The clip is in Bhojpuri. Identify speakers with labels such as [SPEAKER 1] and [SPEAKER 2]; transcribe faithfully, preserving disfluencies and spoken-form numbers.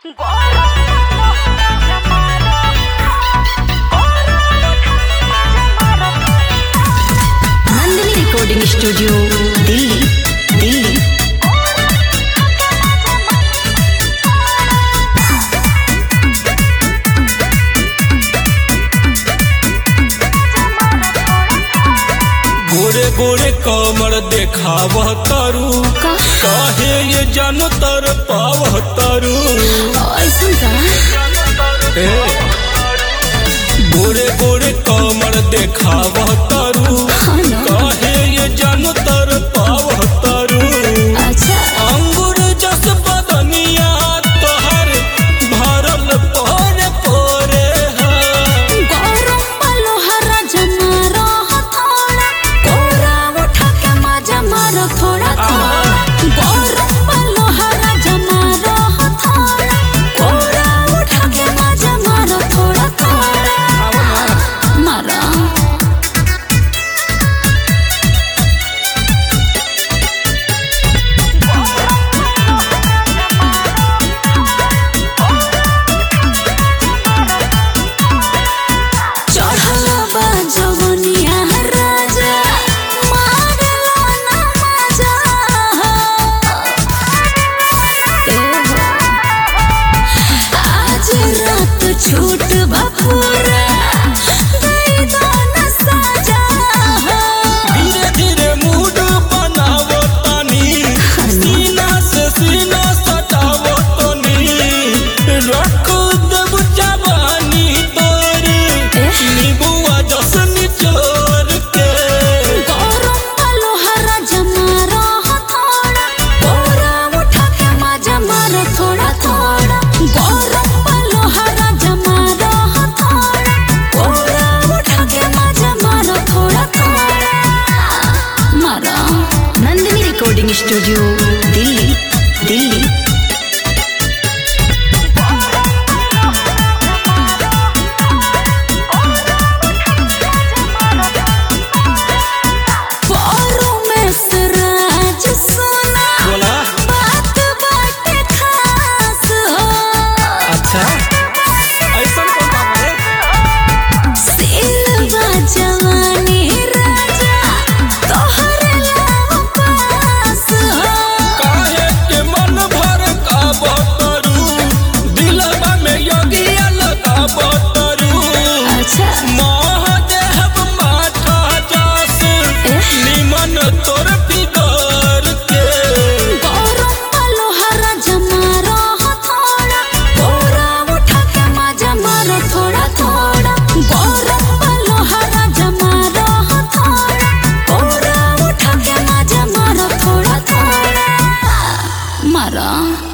[SPEAKER 1] नंदिनी रिकॉर्डिंग स्टूडियो दिल्ली दिल्ली
[SPEAKER 2] गोरे गोरे कमर देखावह तारू काहे ये जान तर पावह तारू ए, गोरे गोरे कमर देखावह तारू काहे ये जान तर पावह तारू अंगूर जस बदनिया तोहर भरल पोरे पोरे
[SPEAKER 1] छूट बपूरा
[SPEAKER 2] धीरे धीरे मूड बनावो तनी सीना से सीना सटावो तनी रख देव जवानी तोर नीबुआ जस निचोर के
[SPEAKER 1] थोड़ा थोड़ा नंदिनी रिकॉर्डिंग स्टूडियो दिल्ली दिल्ली
[SPEAKER 2] बोला अच्छा ऐसा कौन बात है काहे के मन भर का बतरू दिलवा में योगिया लगा बतरू महादेव माथा जस निमन तोर फिगर के
[SPEAKER 1] थोड़ा थोड़ा गौरव लोहारा जमा रहा थोड़ा गौरव उठा के मजा मारो थोड़ा थोड़ा मारा।